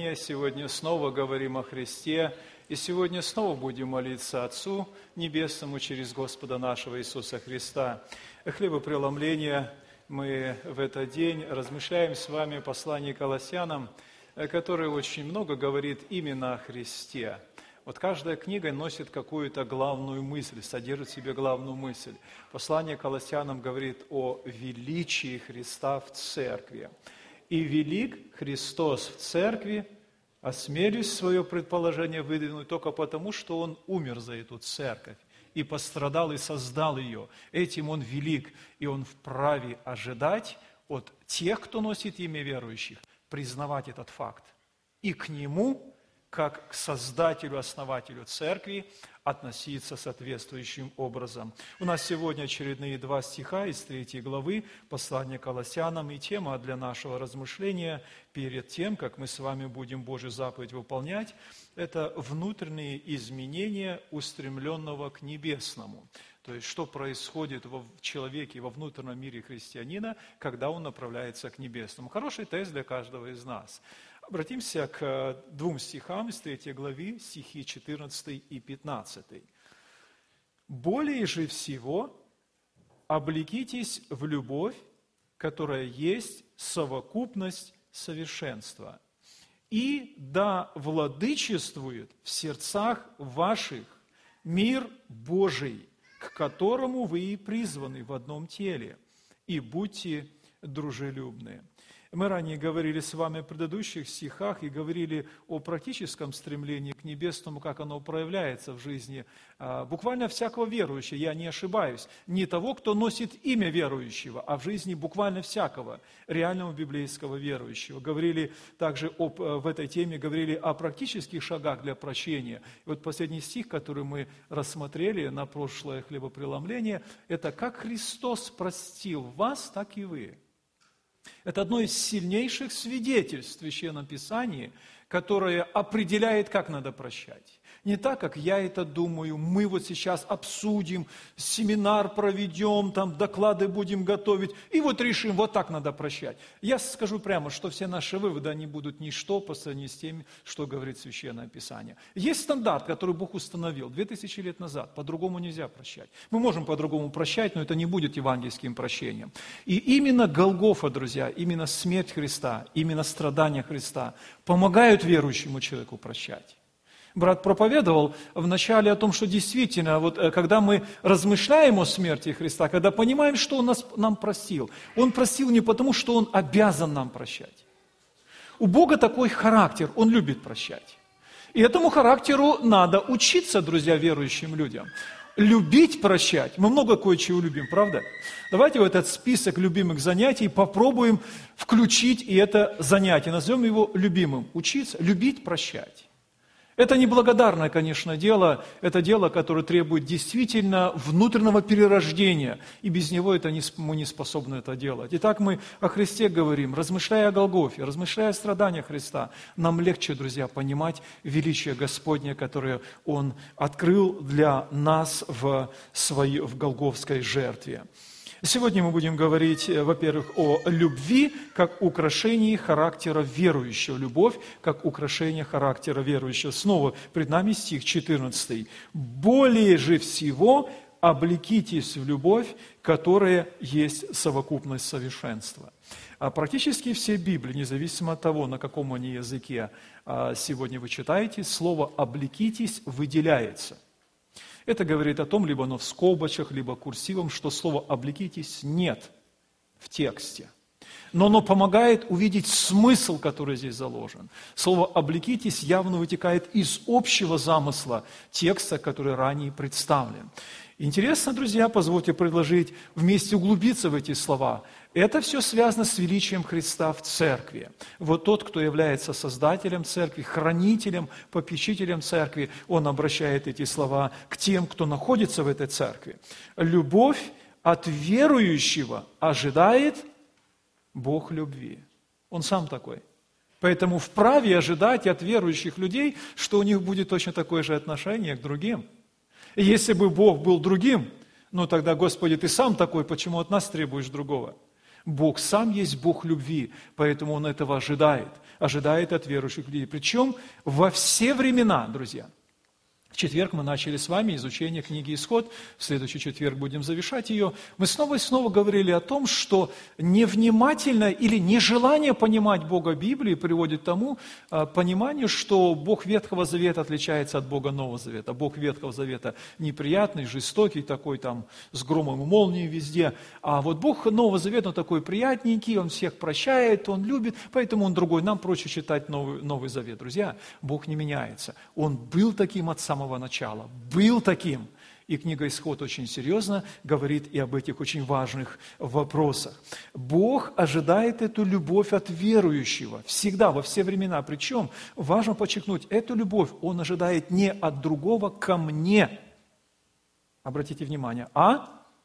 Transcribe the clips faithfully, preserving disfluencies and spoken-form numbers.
собрания. Сегодня снова говорим о Христе. И сегодня снова будем молиться Отцу Небесному через Господа нашего Иисуса Христа. Хлебопреломление мы в этот день размышляем с вами о послании Колоссянам, которое очень много говорит именно о Христе. Вот каждая книга носит какую-то главную мысль, содержит в себе главную мысль. Послание Колоссянам говорит о величии Христа в церкви. И велик Христос в церкви, осмелюсь свое предположение выдвинуть только потому, что Он умер за эту церковь и пострадал и создал ее. Этим Он велик, и Он вправе ожидать от тех, кто носит имя верующих, признавать этот факт. И к Нему, как к Создателю, Основателю Церкви, относиться соответствующим образом. У нас сегодня очередные два стиха из третьей главы послания Колоссянам, и тема для нашего размышления перед тем, как мы с вами будем Божью заповедь выполнять, это внутренние изменения устремленного к небесному. То есть, что происходит в человеке, во внутреннем мире христианина, когда он направляется к небесному. Хороший тест для каждого из нас. Обратимся к двум стихам из третьей главы, стихи четырнадцатый и пятнадцатый. «Более же всего облекитесь в любовь, которая есть совокупность совершенства, и да владычествует в сердцах ваших мир Божий, к которому вы и призваны в одном теле, и будьте дружелюбны». Мы ранее говорили с вами о предыдущих стихах и говорили о практическом стремлении к небесному, как оно проявляется в жизни буквально всякого верующего, я не ошибаюсь, не того, кто носит имя верующего, а в жизни буквально всякого реального библейского верующего. Говорили также об, в этой теме, говорили о практических шагах для прощения. И вот последний стих, который мы рассмотрели на прошлое хлебопреломление, это «Как Христос простил вас, так и вы». Это одно из сильнейших свидетельств в Священном Писании, которое определяет, как надо прощать. Не так, как я это думаю, мы вот сейчас обсудим, семинар проведем, там доклады будем готовить, и вот решим, вот так надо прощать. Я скажу прямо, что все наши выводы, они будут ничто по сравнению с тем, что говорит Священное Писание. Есть стандарт, который Бог установил две тысячи лет назад, по-другому нельзя прощать. Мы можем по-другому прощать, но это не будет евангельским прощением. И именно Голгофа, друзья, именно смерть Христа, именно страдания Христа помогают верующему человеку прощать. Брат проповедовал вначале о том, что действительно, вот, когда мы размышляем о смерти Христа, когда понимаем, что Он нас, нам простил, Он простил не потому, что Он обязан нам прощать. У Бога такой характер, Он любит прощать. И этому характеру надо учиться, друзья, верующим людям. Любить прощать. Мы много кое-чего любим, правда? Давайте в этот список любимых занятий попробуем включить и это занятие. Назовем его любимым. Учиться, любить, прощать. Это неблагодарное, конечно, дело, это дело, которое требует действительно внутреннего перерождения, и без него это не, мы не способны это делать. Итак, мы о Христе говорим, размышляя о Голгофе, размышляя о страданиях Христа, нам легче, друзья, понимать величие Господне, которое Он открыл для нас в, своей, в голгофской жертве. Сегодня мы будем говорить, во-первых, о любви как украшении характера верующего. Любовь как украшение характера верующего. Снова пред нами стих четырнадцатый. «Более же всего облекитесь в любовь, которая есть совокупность совершенства». А практически все Библии, независимо от того, на каком они языке сегодня вы читаете, слово «облекитесь» выделяется. Это говорит о том, либо оно в скобочках, либо курсивом, что слово «облекитесь» нет в тексте. Но оно помогает увидеть смысл, который здесь заложен. Слово «облекитесь» явно вытекает из общего замысла текста, который ранее представлен. Интересно, друзья, позвольте предложить вместе углубиться в эти слова. Это все связано с величием Христа в церкви. Вот тот, кто является создателем церкви, хранителем, попечителем церкви, он обращает эти слова к тем, кто находится в этой церкви. Любовь от верующего ожидает Бог любви. Он сам такой. Поэтому вправе ожидать от верующих людей, что у них будет точно такое же отношение к другим. И если бы Бог был другим, ну тогда, Господи, Ты сам такой, почему от нас требуешь другого? Бог сам есть Бог любви, поэтому Он этого ожидает. ожидает от верующих людей. Причем во все времена, друзья. В четверг мы начали с вами изучение книги «Исход», в следующий четверг будем завершать ее. Мы снова и снова говорили о том, что невнимательное или нежелание понимать Бога Библии приводит к тому а, пониманию, что Бог Ветхого Завета отличается от Бога Нового Завета. Бог Ветхого Завета неприятный, жестокий, такой там с громом и молнией везде. А вот Бог Нового Завета, он такой приятненький, он всех прощает, он любит, поэтому он другой. Нам проще читать Новый, Новый Завет. Друзья, Бог не меняется. Он был таким от самого начала, был таким. И книга «Исход» очень серьезно говорит и об этих очень важных вопросах. Бог ожидает эту любовь от верующего всегда, во все времена. Причем, важно подчеркнуть, эту любовь Он ожидает не от другого ко мне, обратите внимание, а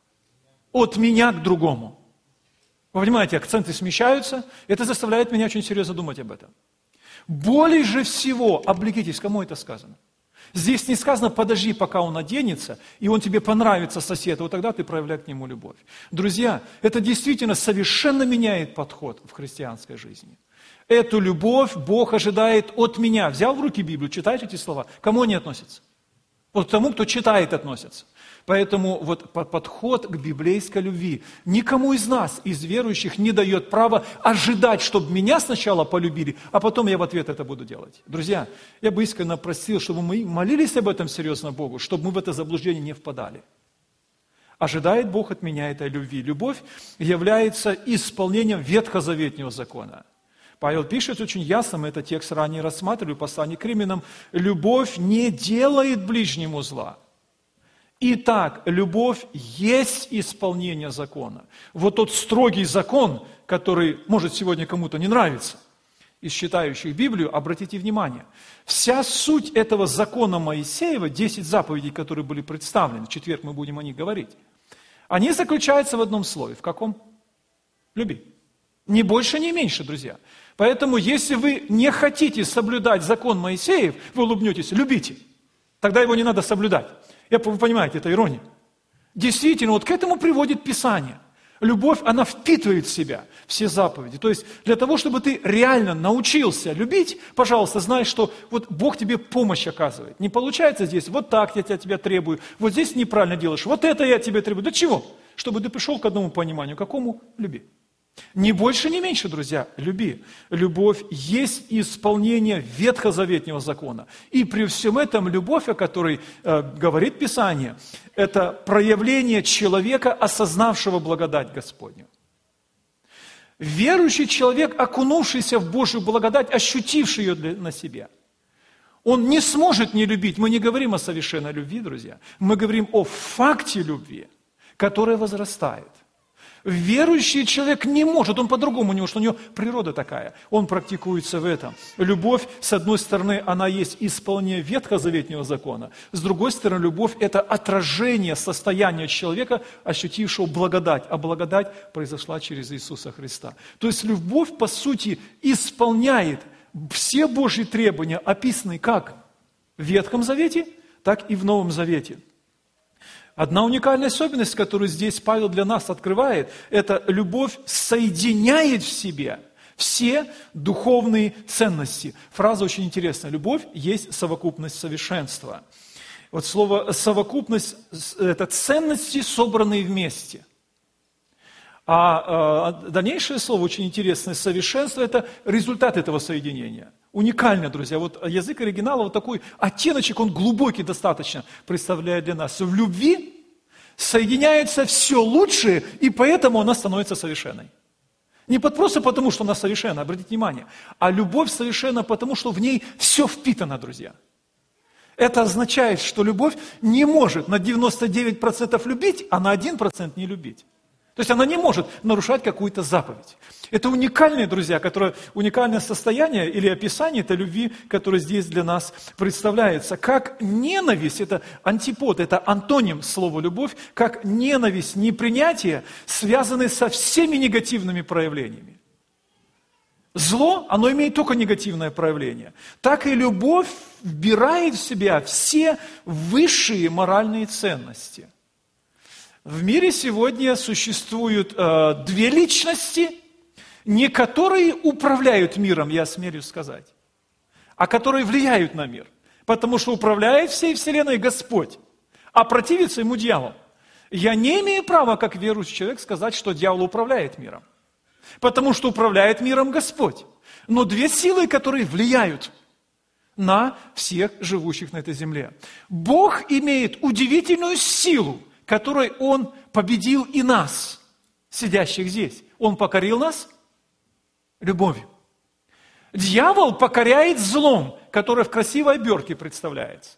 от меня к другому. Вы понимаете, акценты смещаются, это заставляет меня очень серьезно думать об этом. Более же всего, облекитесь, кому это сказано? Здесь не сказано, подожди, пока он оденется, и он тебе понравится, сосед, вот тогда ты проявляй к нему любовь. Друзья, это действительно совершенно меняет подход в христианской жизни. Эту любовь Бог ожидает от меня. Взял в руки Библию, читаешь эти слова? Кому они относятся? Вот к тому, кто читает, относятся. Поэтому вот подход к библейской любви никому из нас, из верующих, не дает права ожидать, чтобы меня сначала полюбили, а потом я в ответ это буду делать. Друзья, я бы искренне просил, чтобы мы молились об этом серьезно Богу, чтобы мы в это заблуждение не впадали. Ожидает Бог от меня этой любви. Любовь является исполнением ветхозаветного закона. Павел пишет очень ясно, мы этот текст ранее рассматривали в послании к Римлянам, любовь не делает ближнему зла. Итак, любовь есть исполнение закона. Вот тот строгий закон, который может сегодня кому-то не нравиться, из читающих Библию, обратите внимание, вся суть этого закона Моисеева, десять заповедей, которые были представлены, в четверг мы будем о них говорить, они заключаются в одном слове. В каком? Люби. Ни больше, ни меньше, друзья. Поэтому, если вы не хотите соблюдать закон Моисеев, вы улыбнетесь, любите. Тогда его не надо соблюдать. Я, вы понимаете, это ирония. Действительно, вот к этому приводит Писание. Любовь, она впитывает в себя все заповеди. То есть, для того, чтобы ты реально научился любить, пожалуйста, знай, что вот Бог тебе помощь оказывает. Не получается здесь, вот так я тебя требую, вот здесь неправильно делаешь, вот это я тебе требую. Для чего? Чтобы ты пришел к одному пониманию. Какому? Люби. Ни больше, ни меньше, друзья, люби. Любовь есть исполнение ветхозаветного закона. И при всем этом любовь, о которой э, говорит Писание, это проявление человека, осознавшего благодать Господню. Верующий человек, окунувшийся в Божью благодать, ощутивший ее для, на себе, он не сможет не любить. Мы не говорим о совершенной любви, друзья. Мы говорим о факте любви, которая возрастает. Верующий человек не может, он по-другому, у него, что у него природа такая, он практикуется в этом. Любовь, с одной стороны, она есть исполнение ветхозаветного закона, с другой стороны, любовь – это отражение состояния человека, ощутившего благодать, а благодать произошла через Иисуса Христа. То есть любовь, по сути, исполняет все Божьи требования, описанные как в Ветхом Завете, так и в Новом Завете. Одна уникальная особенность, которую здесь Павел для нас открывает, это любовь соединяет в себе все духовные ценности. Фраза очень интересная. Любовь есть совокупность совершенства. Вот слово совокупность – это ценности, собранные вместе. А, а дальнейшее слово очень интересное – совершенство – это результат этого соединения. Уникально, друзья. Вот язык оригинала, вот такой оттеночек, он глубокий достаточно представляет для нас. В любви соединяется все лучшее, и поэтому она становится совершенной. Не просто потому, что она совершенна, обратите внимание, а любовь совершенна потому, что в ней все впитано, друзья. Это означает, что любовь не может на девяносто девять процентов любить, а на один процент не любить. То есть она не может нарушать какую-то заповедь. Это уникальное, друзья, которое, уникальное состояние или описание этой любви, которое здесь для нас представляется. Как ненависть, это антипод, это антоним слова «любовь», как ненависть, непринятие, связаны со всеми негативными проявлениями. Зло, оно имеет только негативное проявление. Так и любовь вбирает в себя все высшие моральные ценности. В мире сегодня существуют э, две личности, Не которые управляют миром, я осмелюсь сказать, а которые влияют на мир. Потому что управляет всей вселенной Господь, а противится ему дьявол. Я не имею права, как верующий человек, сказать, что дьявол управляет миром. Потому что управляет миром Господь. Но две силы, которые влияют на всех живущих на этой земле. Бог имеет удивительную силу, которой Он победил и нас, сидящих здесь. Он покорил нас любовью. Дьявол покоряет злом, которое в красивой обертке представляется.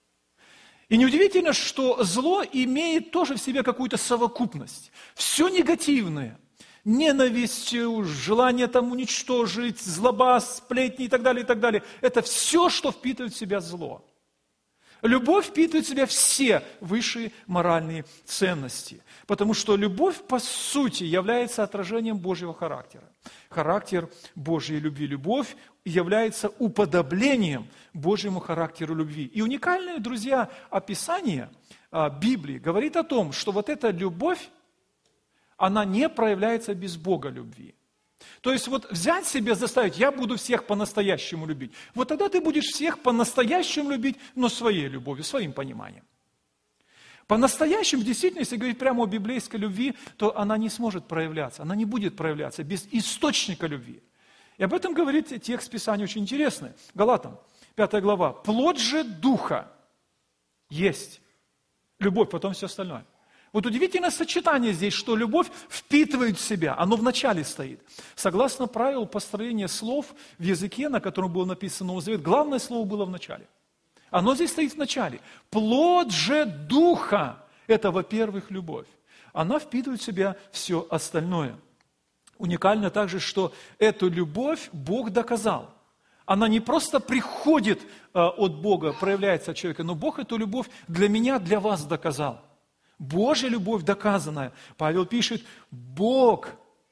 И неудивительно, что зло имеет тоже в себе какую-то совокупность. Все негативное, ненависть, желание там уничтожить, злоба, сплетни и так далее, и так далее. Это все, что впитывает в себя зло. Любовь впитывает в себя все высшие моральные ценности. Потому что любовь, по сути, является отражением Божьего характера. Характер Божьей любви. Любовь является уподоблением Божьему характеру любви. И уникальное, друзья, описание Библии говорит о том, что вот эта любовь, она не проявляется без Бога любви. То есть вот взять себе, заставить, я буду всех по-настоящему любить. Вот тогда ты будешь всех по-настоящему любить, но своей любовью, своим пониманием. По-настоящему, действительно, если говорить прямо о библейской любви, то она не сможет проявляться, она не будет проявляться без источника любви. И об этом говорит текст Писания очень интересный. Галатам, пятая глава. «Плоть же Духа есть любовь, потом все остальное». Вот удивительное сочетание здесь, что любовь впитывает в себя, оно вначале стоит. Согласно правилу построения слов в языке, на котором был написан Новый Завет, главное слово было в начале. Оно здесь стоит в начале. Плоть же Духа – это, во-первых, любовь. Она впитывает в себя все остальное. Уникально также, что эту любовь Бог доказал. Она не просто приходит от Бога, проявляется от человека, но Бог эту любовь для меня, для вас доказал. Божья любовь доказанная. Павел пишет, Бог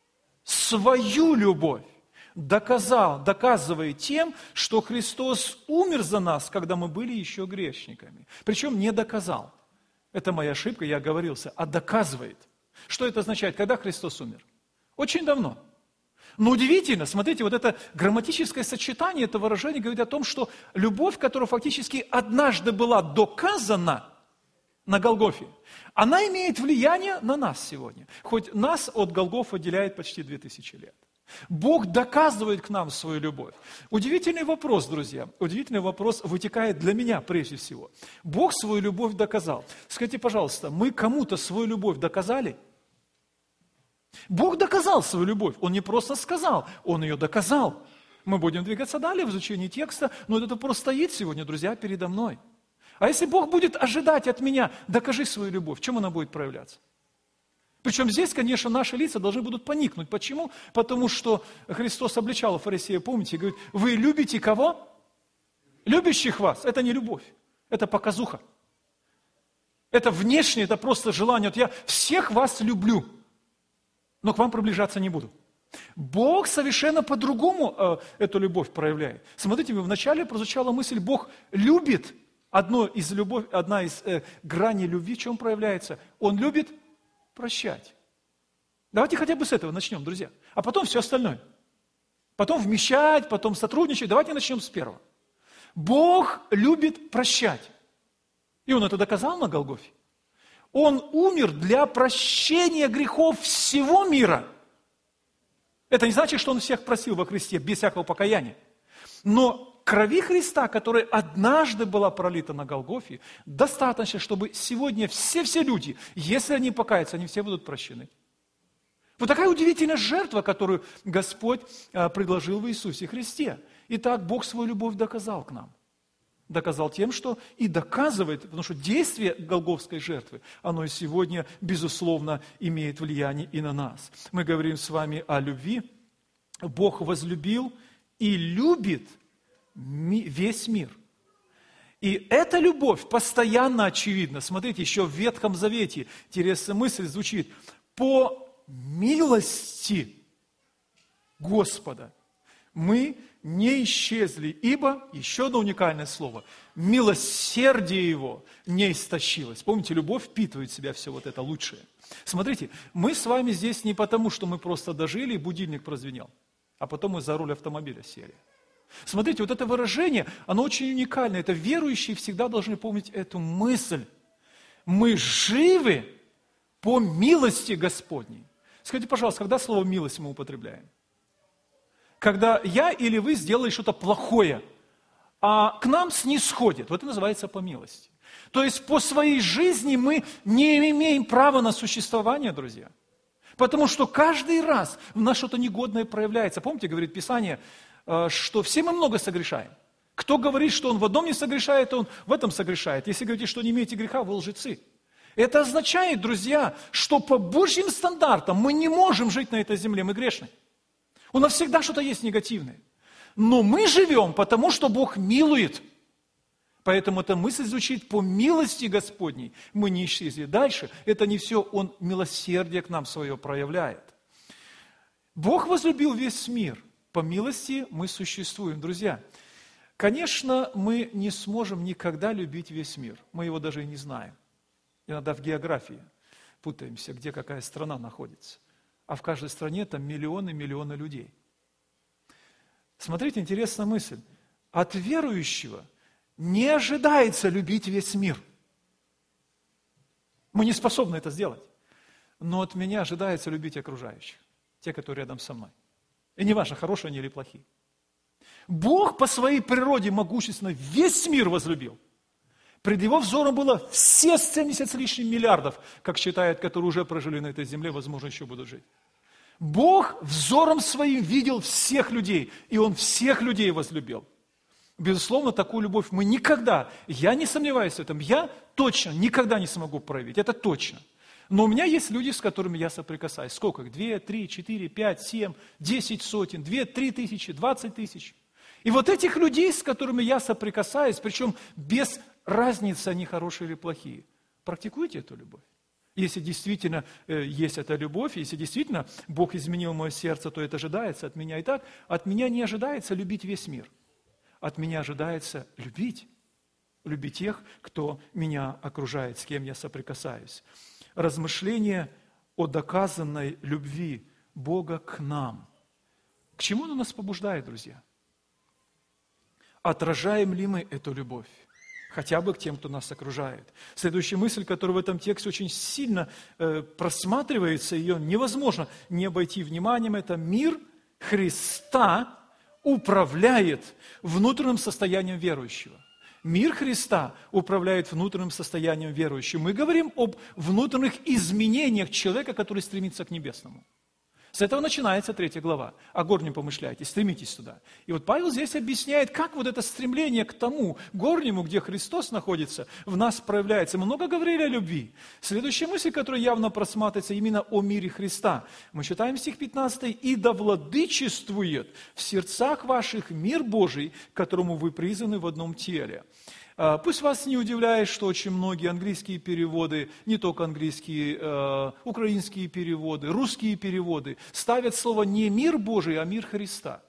свою любовь доказал, доказывая тем, что Христос умер за нас, когда мы были еще грешниками. Причем не доказал. Это моя ошибка, я оговорился, а доказывает. Что это означает? Когда Христос умер? Очень давно. Но удивительно, смотрите, вот это грамматическое сочетание, это выражение говорит о том, что любовь, которая фактически однажды была доказана на Голгофе, она имеет влияние на нас сегодня. Хоть нас от Голгофы отделяет почти две тысячи лет. Бог доказывает к нам свою любовь. Удивительный вопрос, друзья. Удивительный вопрос вытекает для меня прежде всего. Бог свою любовь доказал. Скажите, пожалуйста, мы кому-то свою любовь доказали? Бог доказал свою любовь. Он не просто сказал, Он ее доказал. Мы будем двигаться далее в изучении текста, но этот вопрос стоит сегодня, друзья, передо мной. А если Бог будет ожидать от меня, докажи свою любовь, в чем она будет проявляться? Причем здесь, конечно, наши лица должны будут поникнуть. Почему? Потому что Христос обличал фарисея, помните, говорит, вы любите кого? Любящих вас. Это не любовь, это показуха. Это внешнее, это просто желание. Вот я всех вас люблю, но к вам приближаться не буду. Бог совершенно по-другому э, эту любовь проявляет. Смотрите, вначале прозвучала мысль, Бог любит. Одно из любовь, одна из э, граней любви, в чем проявляется? Он любит прощать. Давайте хотя бы с этого начнем, друзья. А потом все остальное. Потом вмещать, потом сотрудничать. Давайте начнем с первого. Бог любит прощать. И Он это доказал на Голгофе. Он умер для прощения грехов всего мира. Это не значит, что Он всех просил во Христе без всякого покаяния. Но крови Христа, которая однажды была пролита на Голгофе, достаточно, чтобы сегодня все-все люди, если они покаятся, они все будут прощены. Вот такая удивительная жертва, которую Господь предложил в Иисусе Христе. Итак, Бог свою любовь доказал к нам. Доказал тем, что и доказывает, потому что действие голгофской жертвы, оно и сегодня, безусловно, имеет влияние и на нас. Мы говорим с вами о любви. Бог возлюбил и любит весь мир. И эта любовь постоянно очевидна. Смотрите, еще в Ветхом Завете интересная мысль звучит. По милости Господа мы не исчезли, ибо, еще одно уникальное слово, милосердие Его не истощилось. Помните, любовь впитывает в себя все вот это лучшее. Смотрите, мы с вами здесь не потому, что мы просто дожили и будильник прозвенел, а потом мы за руль автомобиля сели. Смотрите, вот это выражение, оно очень уникальное. Это верующие всегда должны помнить эту мысль. Мы живы по милости Господней. Скажите, пожалуйста, когда слово «милость» мы употребляем? Когда я или вы сделали что-то плохое, а к нам снисходит. Вот это называется по милости. То есть по своей жизни мы не имеем права на существование, друзья. Потому что каждый раз в нас что-то негодное проявляется. Помните, говорит Писание, что все мы много согрешаем. Кто говорит, что он в одном не согрешает, он в этом согрешает. Если говорите, что не имеете греха, вы лжецы. Это означает, друзья, что по Божьим стандартам мы не можем жить на этой земле, мы грешны. У нас всегда что-то есть негативное. Но мы живем, потому что Бог милует. Поэтому эта мысль звучит по милости Господней. Мы не исчезли. Дальше, это не все, Он милосердие к нам свое проявляет. Бог возлюбил весь мир. По милости мы существуем. Друзья, конечно, мы не сможем никогда любить весь мир. Мы его даже и не знаем. Иногда в географии путаемся, где какая страна находится. А в каждой стране там миллионы-миллионы людей. Смотрите, интересная мысль. От верующего не ожидается любить весь мир. Мы не способны это сделать. Но от меня ожидается любить окружающих, те, которые рядом со мной. И не важно, хорошие они или плохие. Бог по своей природе могущественно весь мир возлюбил. Пред Его взором было все семьдесят с лишним миллиардов, как считают, которые уже прожили на этой земле, возможно, еще будут жить. Бог взором своим видел всех людей, и Он всех людей возлюбил. Безусловно, такую любовь мы никогда, я не сомневаюсь в этом, я точно никогда не смогу проявить, это точно. Но у меня есть люди, с которыми я соприкасаюсь. Сколько их? Две, три, четыре, пять, семь, десять сотен, две, три тысячи, двадцать тысяч. И вот этих людей, с которыми я соприкасаюсь, причем без разницы, они хорошие или плохие, практикуйте эту любовь. Если действительно э, есть эта любовь, если действительно Бог изменил мое сердце, то это ожидается от меня. Итак, от меня не ожидается любить весь мир. От меня ожидается любить. Любить тех, кто меня окружает, с кем я соприкасаюсь. Размышление о доказанной любви Бога к нам. К чему оно нас побуждает, друзья? Отражаем ли мы эту любовь? Хотя бы к тем, кто нас окружает. Следующая мысль, которая в этом тексте очень сильно э, просматривается, ее невозможно не обойти вниманием, это мир Христа управляет внутренним состоянием верующего. Мир Христа управляет внутренним состоянием верующего. Мы говорим об внутренних изменениях человека, который стремится к небесному. С этого начинается третья глава. О горнем помышляйте, стремитесь туда. И вот Павел здесь объясняет, как вот это стремление к тому горнему, где Христос находится, в нас проявляется. Мы много говорили о любви. Следующая мысль, которая явно просматривается, именно о мире Христа. Мы читаем стих пятнадцатый. «И да владычествует в сердцах ваших мир Божий, к которому вы призваны в одном теле». Пусть вас не удивляет, что очень многие английские переводы, не только английские, э, украинские переводы, русские переводы ставят слово не «мир Божий», а «мир Христа».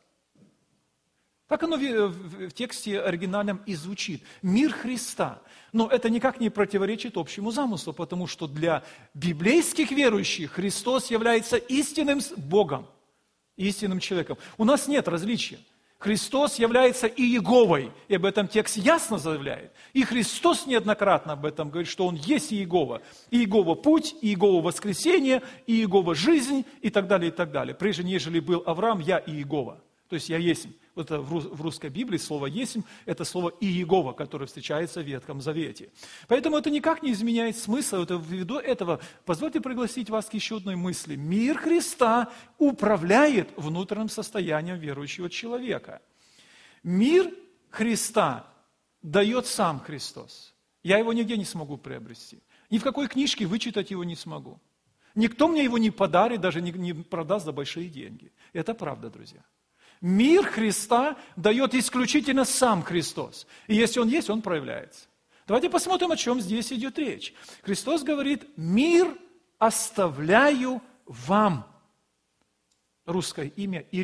Так оно в, в, в тексте оригинальном и звучит. Мир Христа. Но это никак не противоречит общему замыслу, потому что для библейских верующих Христос является истинным Богом, истинным человеком. У нас нет различия. Христос является и Иеговой, и об этом текст ясно заявляет. И Христос неоднократно об этом говорит, что Он есть Иегова. И Иегова путь, и Иегова воскресение, и Иегова жизнь, и так далее, и так далее. Прежде нежели был Авраам, я Иегова. То есть я есть. Вот в русской Библии слово «есмь» – это слово «Иегова», которое встречается в Ветхом Завете. Поэтому это никак не изменяет смысла. Это ввиду этого позвольте пригласить вас к еще одной мысли. Мир Христа управляет внутренним состоянием верующего человека. Мир Христа дает сам Христос. Я его нигде не смогу приобрести. Ни в какой книжке вычитать его не смогу. Никто мне его не подарит, даже не, не продаст за большие деньги. Это правда, друзья. Мир Христа дает исключительно сам Христос. И если Он есть, Он проявляется. Давайте посмотрим, о чем здесь идет речь. Христос говорит: «Мир оставляю вам». Русское имя Ирина.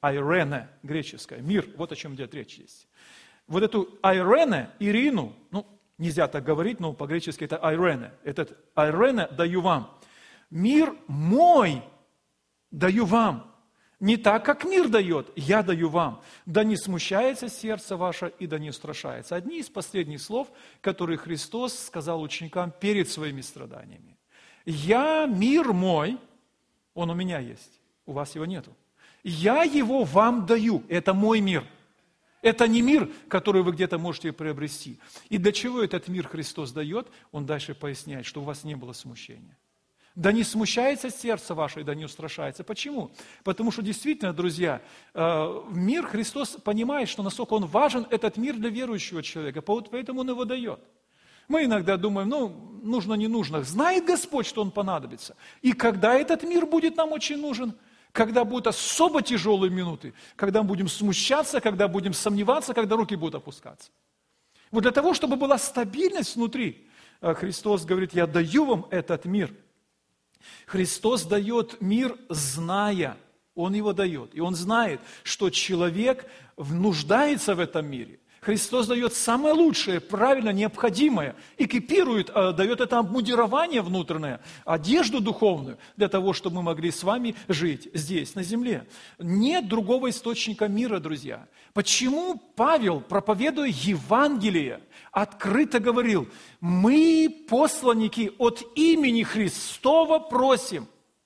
айрене, греческое, мир, вот о чем идет речь здесь. Вот эту айрене, Ирину, ну, нельзя так говорить, но по-гречески это айрене. Этот айрене даю вам. Мир мой даю вам. Не так, как мир дает, я даю вам. Да не смущается сердце ваше и да не устрашается. Одни из последних слов, которые Христос сказал ученикам перед своими страданиями. Я мир мой, он у меня есть, у вас его нету. Я его вам даю, это мой мир. Это не мир, который вы где-то можете приобрести. И для чего этот мир Христос дает, он дальше поясняет, что у вас не было смущения. Да не смущается сердце ваше, и да не устрашается. Почему? Потому что действительно, друзья, мир Христос понимает, что насколько он важен, этот мир для верующего человека, поэтому он его дает. Мы иногда думаем, ну, нужно, не нужно. Знает Господь, что он понадобится. И когда этот мир будет нам очень нужен? Когда будут особо тяжелые минуты, когда мы будем смущаться, когда будем сомневаться, когда руки будут опускаться. Вот для того, чтобы была стабильность внутри, Христос говорит, я даю вам этот мир. Христос дает мир, зная, Он его дает. И Он знает, что человек нуждается в этом мире. Христос дает самое лучшее, правильно, необходимое, экипирует, дает это обмундирование внутреннее, одежду духовную, для того, чтобы мы могли с вами жить здесь, на земле. Нет другого источника мира, друзья. Почему Павел, проповедуя Евангелие, открыто говорил, мы, посланники от имени Христова, просим,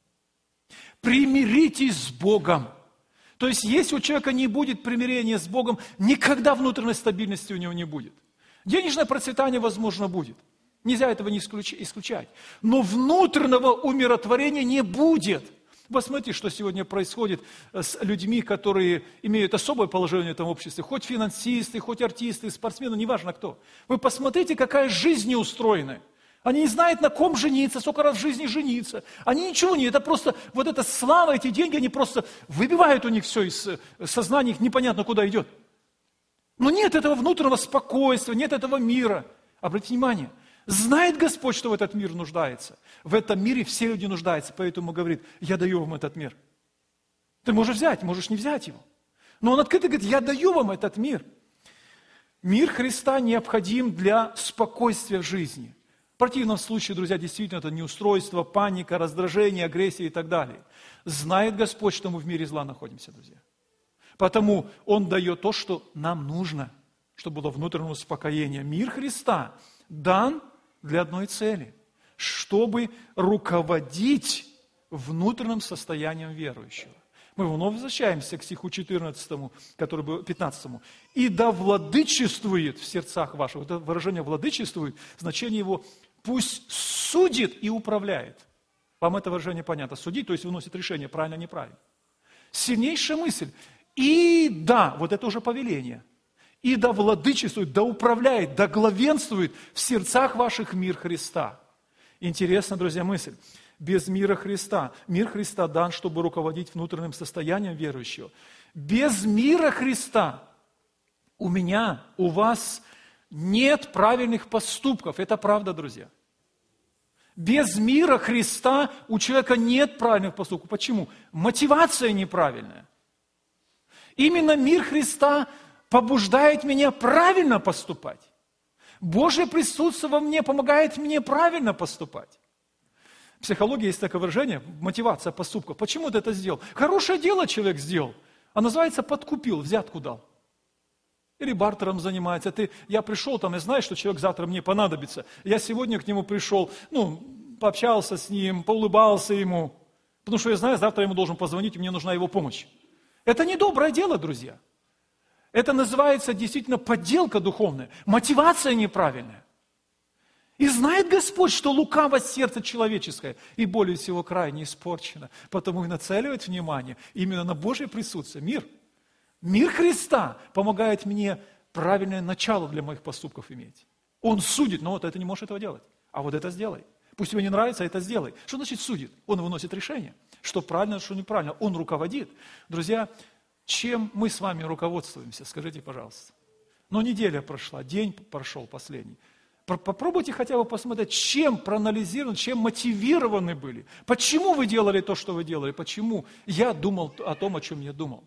примиритесь с Богом. То есть, если у человека не будет примирения с Богом, никогда внутренней стабильности у него не будет. Денежное процветание, возможно, будет. Нельзя этого не исключать. Но внутреннего умиротворения не будет. Посмотрите, что сегодня происходит с людьми, которые имеют особое положение в этом обществе. Хоть финансисты, хоть артисты, спортсмены, неважно кто. Вы посмотрите, какая жизнь неустроенная. Они не знают, на ком жениться, сколько раз в жизни жениться. Они ничего не, это просто, вот эта слава, эти деньги, они просто выбивают у них все из сознания, их непонятно куда идет. Но нет этого внутреннего спокойствия, нет этого мира. Обратите внимание, знает Господь, что в этот мир нуждается. В этом мире все люди нуждаются, поэтому говорит, я даю вам этот мир. Ты можешь взять, можешь не взять его. Но Он открыто говорит, я даю вам этот мир. Мир Христа необходим для спокойствия в жизни. В противном случае, друзья, действительно, это неустройство, паника, раздражение, агрессия и так далее. Знает Господь, что мы в мире зла находимся, друзья. Потому Он дает то, что нам нужно, чтобы было внутреннее успокоение. Мир Христа дан для одной цели, чтобы руководить внутренним состоянием верующего. Мы вновь возвращаемся к стиху четырнадцатому, который был пятнадцатому. «И да владычествует в сердцах ваших». Вот это выражение «владычествует», значение его «пусть судит и управляет». Вам это выражение понятно? Судить, то есть выносит решение, правильно, неправильно. Сильнейшая мысль. «И да», вот это уже повеление. «И да владычествует, да управляет, да главенствует в сердцах ваших мир Христа». Интересная, друзья, мысль. Без мира Христа. Мир Христа дан, чтобы руководить внутренним состоянием верующего. Без мира Христа у меня, у вас нет правильных поступков. Это правда, друзья. Без мира Христа у человека нет правильных поступков. Почему? Мотивация неправильная. Именно мир Христа побуждает меня правильно поступать. Божье присутствие во мне помогает мне правильно поступать. В психологии есть такое выражение, мотивация поступков. Почему ты это сделал? Хорошее дело человек сделал, а называется подкупил, взятку дал. Или бартером занимается. Ты, я пришел там и знаю, что человек завтра мне понадобится. Я сегодня к нему пришел, ну, пообщался с ним, поулыбался ему, потому что я знаю, завтра я ему должен позвонить, и мне нужна его помощь. Это не доброе дело, друзья. Это называется действительно подделка духовная, мотивация неправильная. И знает Господь, что лукавость сердца человеческое и более всего крайне испорчено, потому и нацеливает внимание именно на Божье присутствие, мир. Мир Христа помогает мне правильное начало для моих поступков иметь. Он судит, но вот это не можешь этого делать, а вот это сделай. Пусть тебе не нравится, это сделай. Что значит судит? Он выносит решение, что правильно, что неправильно. Он руководит. Друзья, чем мы с вами руководствуемся? Скажите, пожалуйста. Но неделя прошла, день прошел последний. Попробуйте хотя бы посмотреть, чем проанализированы, чем мотивированы были. Почему вы делали то, что вы делали? Почему я думал о том, о чем я думал?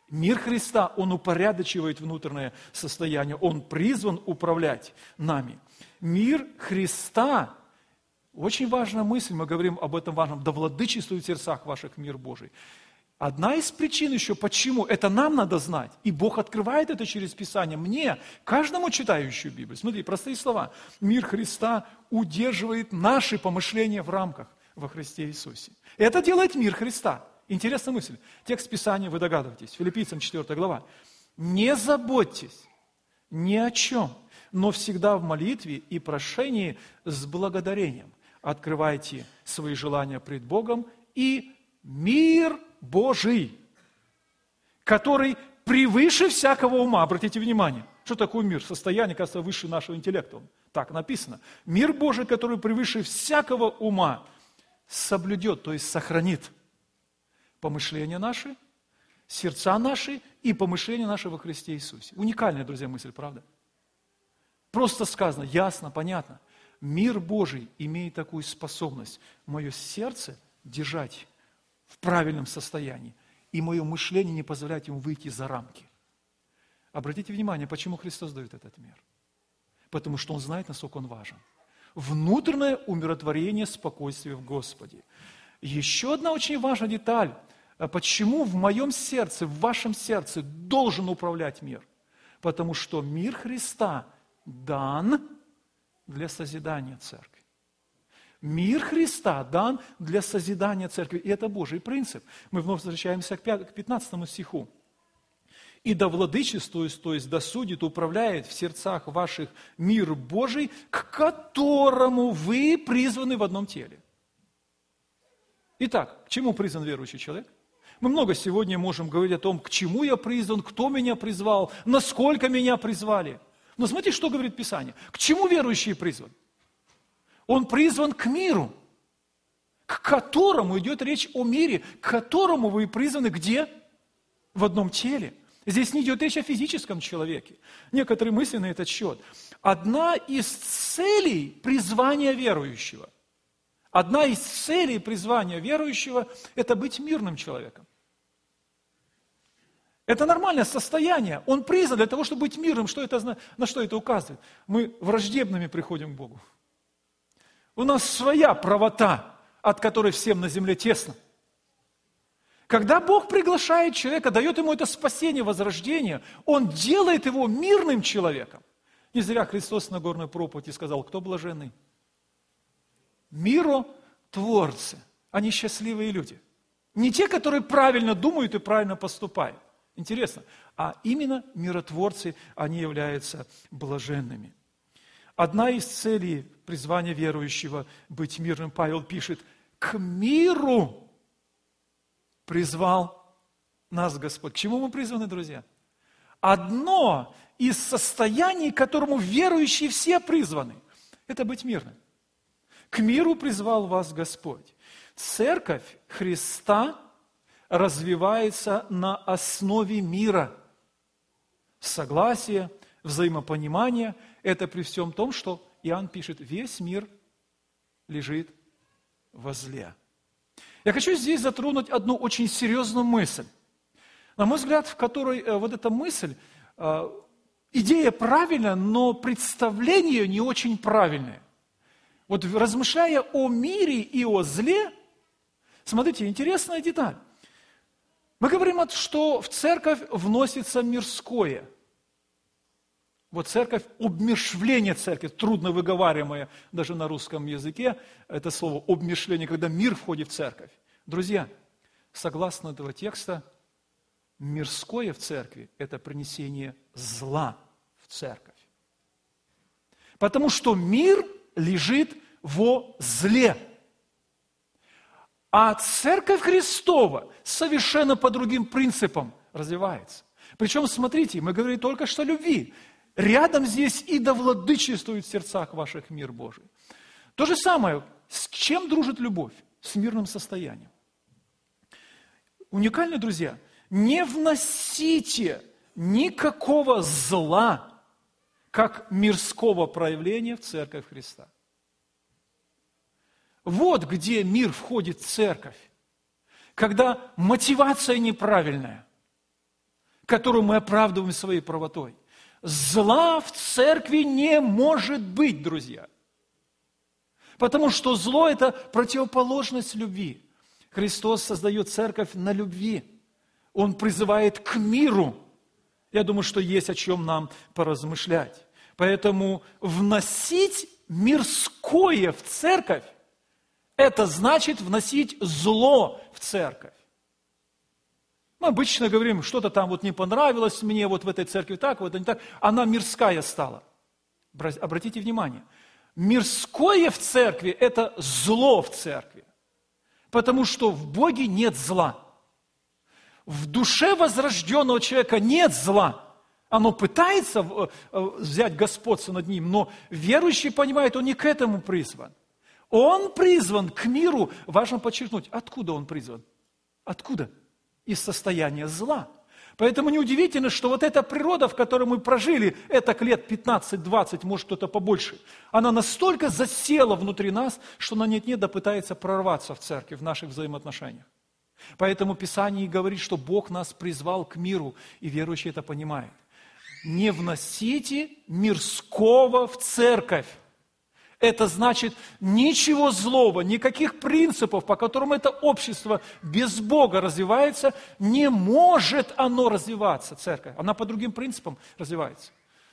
Мир Христа, он упорядочивает внутреннее состояние, он призван управлять нами. Мир Христа, очень важная мысль, мы говорим об этом важном, да владычествует в сердцах ваших мир Божий. Одна из причин еще, почему, это нам надо знать, и Бог открывает это через Писание, мне, каждому читающему Библию. Смотри, простые слова. Мир Христа удерживает наши помышления в рамках во Христе Иисусе. Это делает мир Христа. Интересная мысль. Текст Писания, вы догадываетесь, Филиппийцам четвёртая глава. «Не заботьтесь ни о чем, но всегда в молитве и прошении с благодарением открывайте свои желания пред Богом, и мир Божий, который превыше всякого ума». Обратите внимание, что такое мир? Состояние, кажется, выше нашего интеллекта. Так написано. Мир Божий, который превыше всякого ума, соблюдет, то есть сохранит помышления наши, сердца наши и помышления наши во Христе Иисусе. Уникальная, друзья, мысль, правда? Просто сказано, ясно, понятно. Мир Божий имеет такую способность мое сердце держать в правильном состоянии, и мое мышление не позволять ему выйти за рамки. Обратите внимание, почему Христос дает этот мир? Потому что Он знает, насколько Он важен. Внутреннее умиротворение, спокойствие в Господе. Еще одна очень важная деталь. Почему в моем сердце, в вашем сердце должен управлять мир? Потому что мир Христа дан для созидания церкви. Мир Христа дан для созидания церкви. И это Божий принцип. Мы вновь возвращаемся к пятнадцатому стиху. «И да владычествует, то есть да судит, управляет в сердцах ваших мир Божий, к которому вы призваны в одном теле». Итак, к чему призван верующий человек? Мы много сегодня можем говорить о том, к чему я призван, кто меня призвал, насколько меня призвали. Но смотрите, что говорит Писание. К чему верующий призван? Он призван к миру, к которому идет речь о мире, к которому вы призваны где? В одном теле. Здесь не идет речь о физическом человеке. Некоторые мысли на этот счет. Одна из целей призвания верующего, одна из целей призвания верующего – это быть мирным человеком. Это нормальное состояние. Он призван для того, чтобы быть мирным. Что это, на что это указывает? Мы враждебными приходим к Богу. У нас своя правота, от которой всем на земле тесно. Когда Бог приглашает человека, дает ему это спасение, возрождение, Он делает его мирным человеком. Не зря Христос на горной проповеди сказал, кто блаженный? Миротворцы. Они счастливые люди. Не те, которые правильно думают и правильно поступают. Интересно. А именно миротворцы, они являются блаженными. Одна из целей призвания верующего быть мирным, Павел пишет, к миру призвал нас Господь. К чему мы призваны, друзья? Одно из состояний, к которому верующие все призваны, это быть мирным. К миру призвал вас Господь. Церковь Христа развивается на основе мира. Согласие, взаимопонимание – это при всем том, что Иоанн пишет, весь мир лежит во зле. Я хочу здесь затронуть одну очень серьезную мысль. На мой взгляд, в которой э, вот эта мысль, э, идея правильная, но представление не очень правильное. Вот размышляя о мире и о зле, смотрите, интересная деталь. Мы говорим, что в церковь вносится мирское. Вот церковь, обмершвление церкви, трудно выговариваемое даже на русском языке, это слово обмершвление, когда мир входит в церковь. Друзья, согласно этого текста, мирское в церкви – это принесение зла в церковь. Потому что мир лежит во зле. А церковь Христова совершенно по другим принципам развивается. Причем, смотрите, мы говорили только что о любви. Рядом здесь и да владычествует в сердцах ваших мир Божий. То же самое, с чем дружит любовь? С мирным состоянием. Уникально, друзья, не вносите никакого зла, как мирского проявления в церковь Христа. Вот где мир входит в церковь, когда мотивация неправильная, которую мы оправдываем своей правотой. Зла в церкви не может быть, друзья. Потому что зло – это противоположность любви. Христос создает церковь на любви. Он призывает к миру. Я думаю, что есть о чем нам поразмышлять. Поэтому вносить мирское в церковь – это значит вносить зло в церковь. Мы обычно говорим, что-то там вот не понравилось мне, вот в этой церкви так, вот не так. Она мирская стала. Обратите внимание. Мирское в церкви – это зло в церкви. Потому что в Боге нет зла. В душе возрожденного человека нет зла. Оно пытается взять господство над ним, но верующий понимает, он не к этому призван. Он призван к миру. Важно подчеркнуть, откуда он призван? Откуда? Из состояния зла. Поэтому неудивительно, что вот эта природа, в которой мы прожили, это лет пятнадцать-двадцать, может кто-то побольше, она настолько засела внутри нас, что она нет-нет да пытается прорваться в церкви, в наших взаимоотношениях. Поэтому Писание говорит, что Бог нас призвал к миру, и верующий это понимает. Не вносите мирского в церковь. Это значит ничего злого, никаких принципов, по которым это общество без Бога развивается, не может оно развиваться, церковь. Она по другим принципам развивается.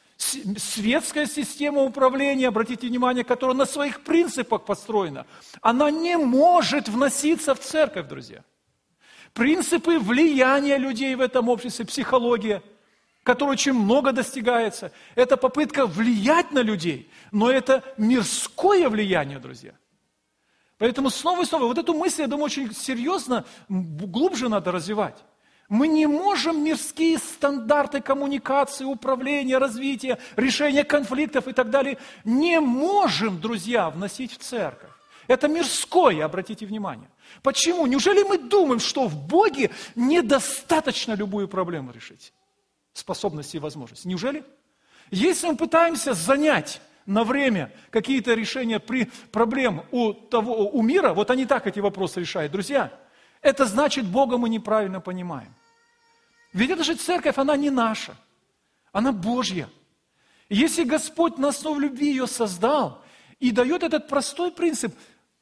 Светская система управления, обратите внимание, которая на своих принципах построена, она не может вноситься в церковь, друзья. Принципы влияния людей в этом обществе, психология, которой очень много достигается, это попытка влиять на людей, но это мирское влияние, друзья. Поэтому снова и снова, вот эту мысль, я думаю, очень серьезно, глубже надо развивать. Мы не можем мирские стандарты коммуникации, управления, развития, решения конфликтов и так далее, не можем, друзья, вносить в церковь. Это мирское, обратите внимание. Почему? Неужели мы думаем, что в Боге недостаточно любую проблему решить? Способности и возможности. Неужели? Если мы пытаемся занять на время какие-то решения при проблем у, того, у мира, вот они так эти вопросы решают, друзья, это значит, Бога мы неправильно понимаем. Ведь эта же церковь, она не наша, она Божья. Если Господь на основе любви ее создал и дает этот простой принцип,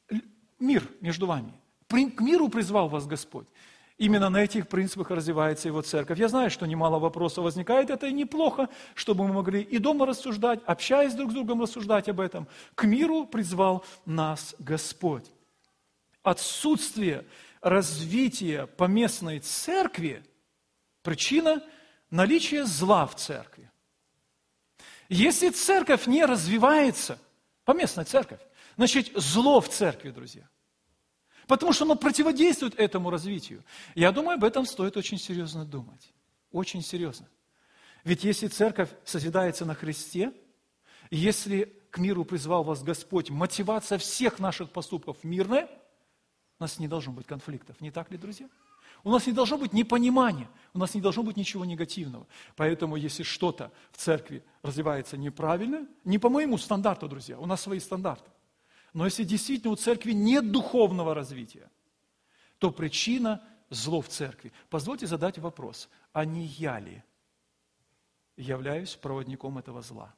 мир между вами, к миру призвал вас Господь, именно на этих принципах развивается его церковь. Я знаю, что немало вопросов возникает, это и неплохо, чтобы мы могли и дома рассуждать, общаясь друг с другом, рассуждать об этом. К миру призвал нас Господь. Отсутствие развития поместной церкви – причина наличия зла в церкви. Если церковь не развивается, поместная церковь, значит зло в церкви, друзья. Потому что оно противодействует этому развитию. Я думаю, об этом стоит очень серьезно думать. Очень серьезно. Ведь если церковь созидается на Христе, если к миру призвал вас Господь, мотивация всех наших поступков мирная, у нас не должно быть конфликтов. Не так ли, друзья? У нас не должно быть непонимания, у нас не должно быть ничего негативного. Поэтому, если что-то в церкви развивается неправильно, не по моему стандарту, друзья, у нас свои стандарты. Но если действительно у церкви нет духовного развития, то причина – зло в церкви. Позвольте задать вопрос, а не я ли являюсь проводником этого зла?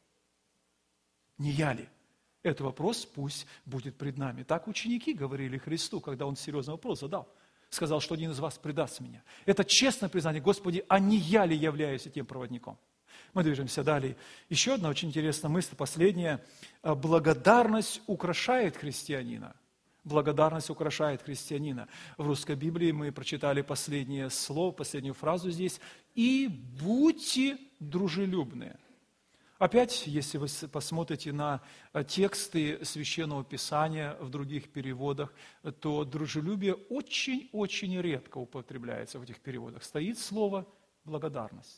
Не я ли? Этот вопрос пусть будет пред нами. Так ученики говорили Христу, когда Он серьезный вопрос задал. Сказал, что один из вас предаст меня. Это честное признание, Господи, а не я ли являюсь этим проводником? Мы движемся далее. Еще одна очень интересная мысль, последняя. Благодарность украшает христианина. Благодарность украшает христианина. В русской Библии мы прочитали последнее слово, последнюю фразу здесь. «И будьте дружелюбны». Опять, если вы посмотрите на тексты Священного Писания в других переводах, то дружелюбие очень-очень редко употребляется в этих переводах. Стоит слово «благодарность».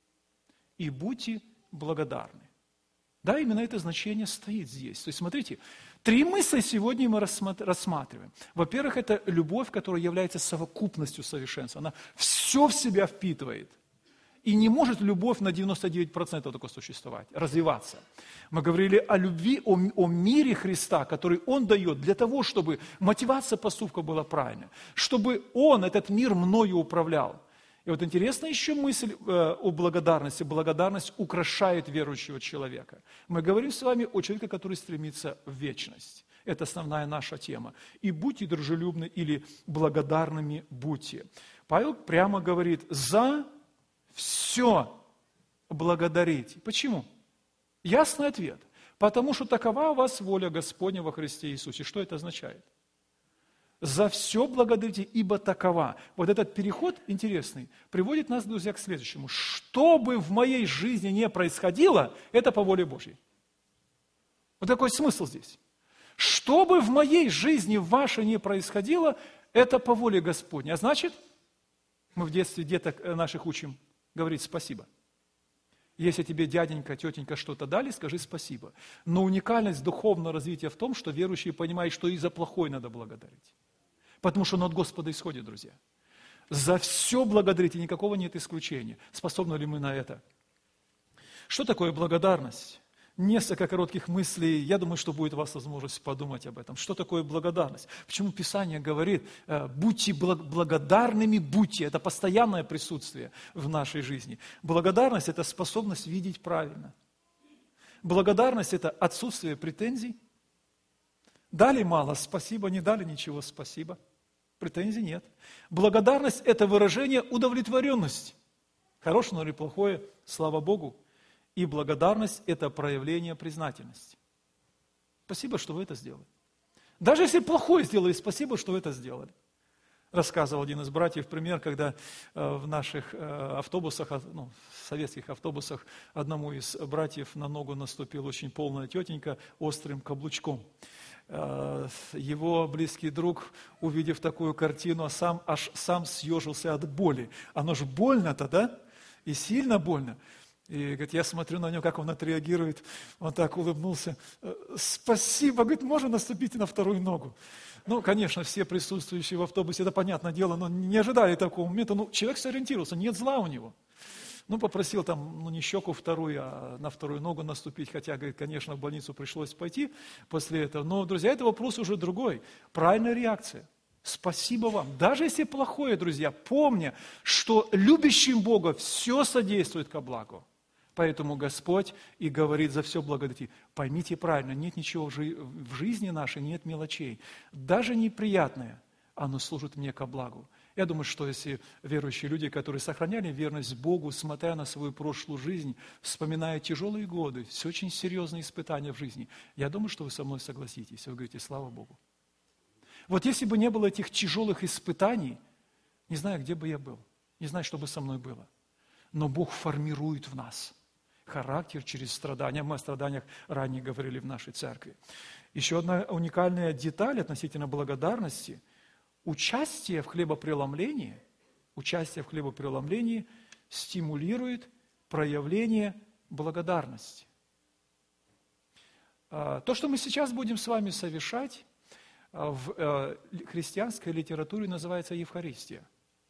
И будьте благодарны. Да, именно это значение стоит здесь. То есть, смотрите, три мысли сегодня мы рассматриваем. Во-первых, это любовь, которая является совокупностью совершенства. Она все в себя впитывает. И не может любовь на девяносто девять процентов только существовать, развиваться. Мы говорили о любви, о, о мире Христа, который Он дает для того, чтобы мотивация поступка была правильной, чтобы Он, этот мир, мною управлял. И вот интересная еще мысль э, о благодарности. Благодарность украшает верующего человека. Мы говорим с вами о человеке, который стремится в вечность. Это основная наша тема. И будьте дружелюбны или благодарными будьте. Павел прямо говорит, за все благодарите. Почему? Ясный ответ. Потому что такова у вас воля Господня во Христе Иисусе. Что это означает? За все благодарите, ибо такова. Вот этот переход интересный приводит нас, друзья, к следующему. Что бы в моей жизни не происходило, это по воле Божьей. Вот такой смысл здесь. Что бы в моей жизни вашей не происходило, это по воле Господней. А значит, мы в детстве деток наших учим говорить спасибо. Если тебе дяденька, тетенька что-то дали, скажи спасибо. Но уникальность духовного развития в том, что верующие понимают, что и за плохое надо благодарить. Потому что оно от Господа исходит, друзья. За все благодарите, никакого нет исключения. Способны ли мы на это? Что такое благодарность? Несколько коротких мыслей. Я думаю, что будет у вас возможность подумать об этом. Что такое благодарность? Почему Писание говорит, будьте благодарными, будьте. Это постоянное присутствие в нашей жизни. Благодарность – это способность видеть правильно. Благодарность – это отсутствие претензий. Дали мало – спасибо, не дали ничего – спасибо. Претензий нет. Благодарность – это выражение удовлетворенности. Хорошее или плохое – слава Богу. И благодарность – это проявление признательности. Спасибо, что вы это сделали. Даже если плохое сделали, спасибо, что вы это сделали. Рассказывал один из братьев пример, когда э, в наших э, автобусах, ну, советских автобусах, одному из братьев на ногу наступила очень полная тетенька острым каблучком. Э, его близкий друг, увидев такую картину, сам, аж сам съежился от боли. Оно же больно-то, да? И сильно больно. И, говорит, я смотрю на него, как он отреагирует. Он так улыбнулся. Спасибо, говорит, можно наступить на вторую ногу? Ну, конечно, все присутствующие в автобусе, это понятное дело, но не ожидали такого момента. Ну, человек сориентировался, нет зла у него. Ну, попросил там, ну, не щеку вторую, а на вторую ногу наступить. Хотя, говорит, конечно, в больницу пришлось пойти после этого. Но, друзья, это вопрос уже другой. Правильная реакция. Спасибо вам. Даже если плохое, друзья, помня, что любящим Бога все содействует ко благу. Поэтому Господь и говорит за все благодарите. Поймите правильно, нет ничего в жизни нашей, нет мелочей. Даже неприятное, оно служит мне ко благу. Я думаю, что если верующие люди, которые сохраняли верность Богу, смотря на свою прошлую жизнь, вспоминая тяжелые годы, все очень серьезные испытания в жизни, я думаю, что вы со мной согласитесь. Вы говорите, слава Богу. Вот если бы не было этих тяжелых испытаний, не знаю, где бы я был, не знаю, что бы со мной было. Но Бог формирует в нас характер через страдания. Мы о страданиях ранее говорили в нашей церкви. Еще одна уникальная деталь относительно благодарности. Участие в хлебопреломлении, участие в хлебопреломлении стимулирует проявление благодарности. То, что мы сейчас будем с вами совершать, в христианской литературе называется Евхаристия.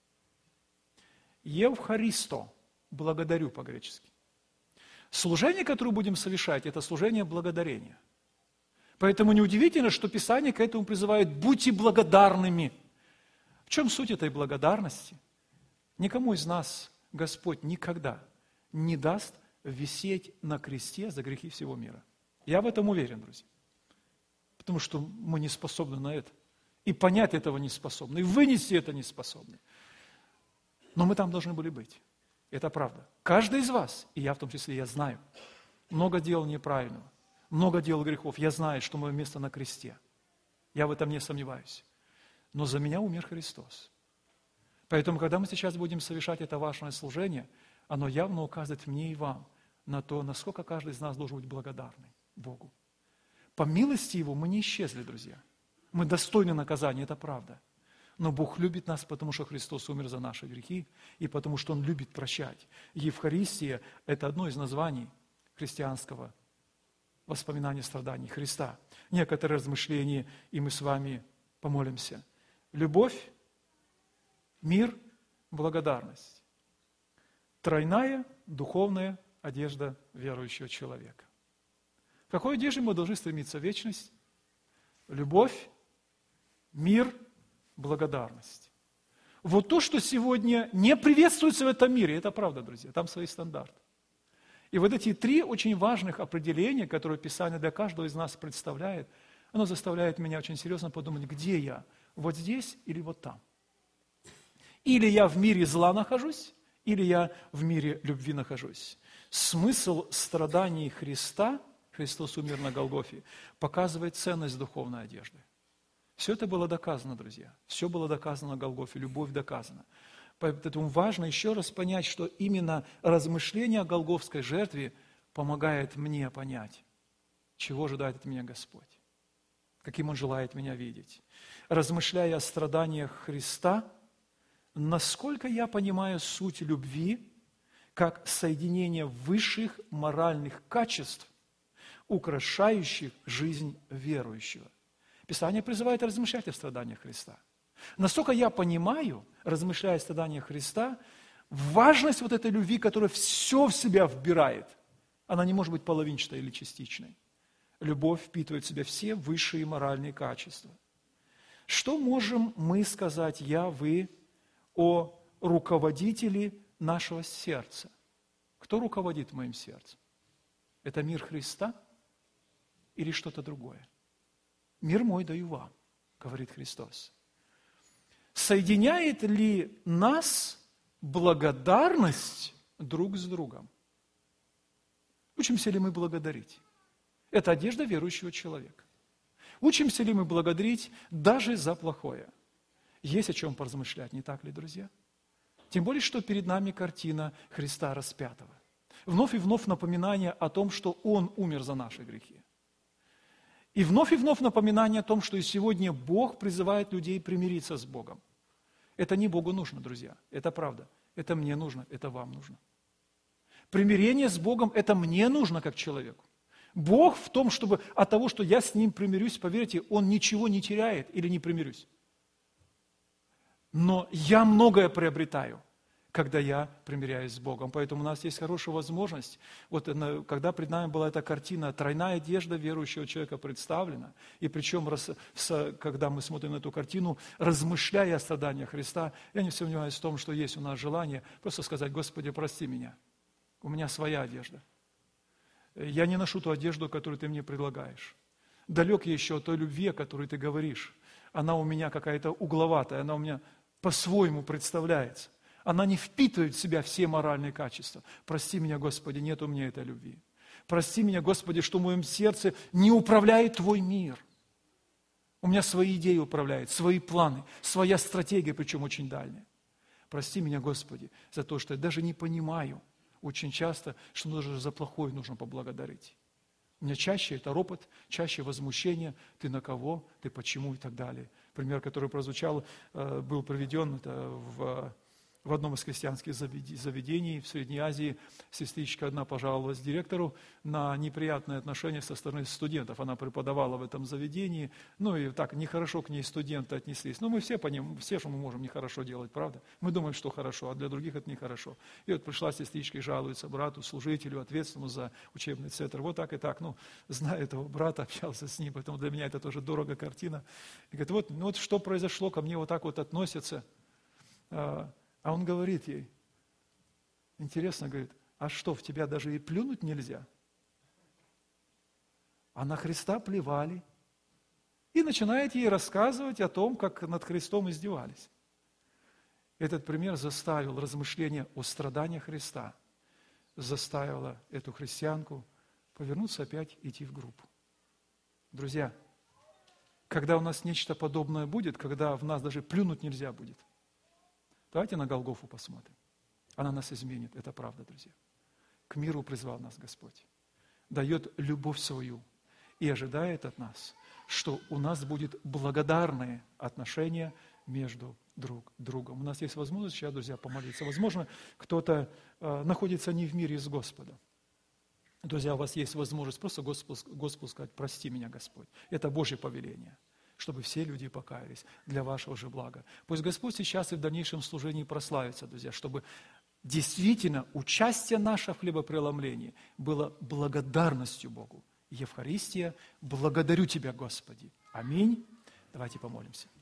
Евхаристо, благодарю по-гречески. Служение, которое будем совершать, это служение благодарения. Поэтому неудивительно, что Писание к этому призывает «будьте благодарными». В чем суть этой благодарности? Никому из нас Господь никогда не даст висеть на кресте за грехи всего мира. Я в этом уверен, друзья. Потому что мы не способны на это. И понять этого не способны, и вынести это не способны. Но мы там должны были быть. Это правда. Каждый из вас, и я в том числе, я знаю, много делал неправильного, много делал грехов. Я знаю, что мое место на кресте. Я в этом не сомневаюсь. Но за меня умер Христос. Поэтому, когда мы сейчас будем совершать это важное служение, оно явно указывает мне и вам на то, насколько каждый из нас должен быть благодарный Богу. По милости Его мы не исчезли, друзья. Мы достойны наказания, это правда. Но Бог любит нас, потому что Христос умер за наши грехи, и потому что Он любит прощать. Евхаристия – это одно из названий христианского воспоминания страданий Христа. Некоторые размышления, и мы с вами помолимся. Любовь, мир, благодарность. Тройная духовная одежда верующего человека. В какой одежде мы должны стремиться в вечность? Любовь, мир, благодарность. Вот то, что сегодня не приветствуется в этом мире, это правда, друзья, там свои стандарты. И вот эти три очень важных определения, которые Писание для каждого из нас представляет, оно заставляет меня очень серьезно подумать, где я, вот здесь или вот там. Или я в мире зла нахожусь, или я в мире любви нахожусь. Смысл страданий Христа, Христос умер на Голгофе, показывает ценность духовной одежды. Все это было доказано, друзья. Все было доказано на Голгофе, любовь доказана. Поэтому важно еще раз понять, что именно размышление о голгофской жертве помогает мне понять, чего ожидает от меня Господь, каким Он желает меня видеть. Размышляя о страданиях Христа, насколько я понимаю суть любви, как соединение высших моральных качеств, украшающих жизнь верующего. Писание призывает размышлять о страданиях Христа. Насколько я понимаю, размышляя о страданиях Христа, важность вот этой любви, которая все в себя вбирает, она не может быть половинчатой или частичной. Любовь впитывает в себя все высшие моральные качества. Что можем мы сказать, я, вы, о руководителе нашего сердца? Кто руководит моим сердцем? Это мир Христа или что-то другое? Мир мой даю вам, говорит Христос. Соединяет ли нас благодарность друг с другом? Учимся ли мы благодарить? Это одежда верующего человека. Учимся ли мы благодарить даже за плохое? Есть о чем поразмышлять, не так ли, друзья? Тем более, что перед нами картина Христа распятого. Вновь и вновь напоминание о том, что Он умер за наши грехи. И вновь и вновь напоминание о том, что и сегодня Бог призывает людей примириться с Богом. Это не Богу нужно, друзья, это правда. Это мне нужно, это вам нужно. Примирение с Богом – это мне нужно как человеку. Бог в том, чтобы от того, что я с Ним примирюсь, поверьте, Он ничего не теряет или не примирюсь. Но я многое приобретаю, когда я примиряюсь с Богом. Поэтому у нас есть хорошая возможность, вот когда пред нами была эта картина, тройная одежда верующего человека представлена, и причем, когда мы смотрим на эту картину, размышляя о страданиях Христа, я не сомневаюсь в том, что есть у нас желание просто сказать: Господи, прости меня, у меня своя одежда. Я не ношу ту одежду, которую Ты мне предлагаешь. Далек я еще от той любви, о которой Ты говоришь. Она у меня какая-то угловатая, она у меня по-своему представляется. Она не впитывает в себя все моральные качества. Прости меня, Господи, нет у меня этой любви. Прости меня, Господи, что в моем сердце не управляет Твой мир. У меня свои идеи управляют, свои планы, своя стратегия, причем очень дальняя. Прости меня, Господи, за то, что я даже не понимаю очень часто, что даже за плохое нужно поблагодарить. У меня чаще это ропот, чаще возмущение. Ты на кого, ты почему и так далее. Пример, который прозвучал, был приведен это в... В одном из христианских заведений в Средней Азии сестричка одна пожаловалась директору на неприятные отношения со стороны студентов. Она преподавала в этом заведении, ну и так нехорошо к ней студенты отнеслись. Но мы все понимаем, все, что мы можем нехорошо делать, правда? Мы думаем, что хорошо, а для других это нехорошо. И вот пришла сестричка и жалуется брату, служителю, ответственному за учебный центр. Вот так и так, ну, зная этого брата, общался с ним, поэтому для меня это тоже дорого картина. И говорит, вот, ну вот что произошло, ко мне вот так вот относятся. А он говорит ей, интересно, говорит, а что, в тебя даже и плюнуть нельзя? А на Христа плевали. И начинает ей рассказывать о том, как над Христом издевались. Этот пример заставил размышления о страданиях Христа, заставило эту христианку повернуться опять идти в группу. Друзья, когда у нас нечто подобное будет, когда в нас даже плюнуть нельзя будет, давайте на Голгофу посмотрим. Она нас изменит, это правда, друзья. К миру призвал нас Господь. Дает любовь свою и ожидает от нас, что у нас будет благодарные отношения между друг другом. У нас есть возможность сейчас, друзья, помолиться. Возможно, кто-то э, находится не в мире с Господом. Друзья, у вас есть возможность просто Господу, Господу сказать: прости меня, Господь. Это Божье повеление, чтобы все люди покаялись для вашего же блага. Пусть Господь сейчас и в дальнейшем служении прославится, друзья, чтобы действительно участие наше в хлебопреломлении было благодарностью Богу. Евхаристия, благодарю Тебя, Господи. Аминь. Давайте помолимся.